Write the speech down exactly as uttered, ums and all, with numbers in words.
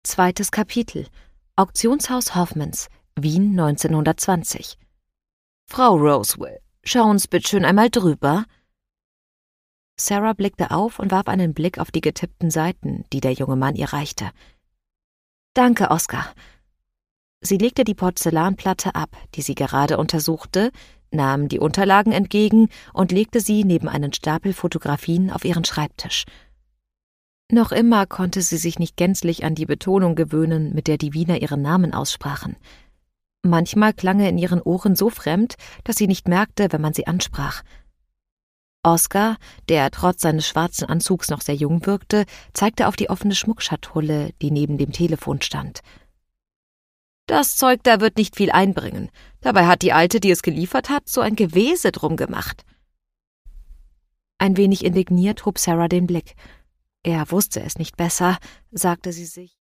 Zweites Kapitel. Auktionshaus Hoffmans, Wien neunzehnhundertzwanzig. »Frau Rosewell, schau uns bitte schön einmal drüber.« Sarah blickte auf und warf einen Blick auf die getippten Seiten, die der junge Mann ihr reichte. »Danke, Oskar.« Sie legte die Porzellanplatte ab, die sie gerade untersuchte, nahm die Unterlagen entgegen und legte sie neben einen Stapel Fotografien auf ihren Schreibtisch. Noch immer konnte sie sich nicht gänzlich an die Betonung gewöhnen, mit der die Wiener ihren Namen aussprachen. Manchmal klang er in ihren Ohren so fremd, dass sie nicht merkte, wenn man sie ansprach. Oskar, der trotz seines schwarzen Anzugs noch sehr jung wirkte, zeigte auf die offene Schmuckschatulle, die neben dem Telefon stand. »Das Zeug da wird nicht viel einbringen. Dabei hat die Alte, die es geliefert hat, so ein Gewese drum gemacht.« Ein wenig indigniert hob Sarah den Blick. Er wusste es nicht besser, sagte sie sich.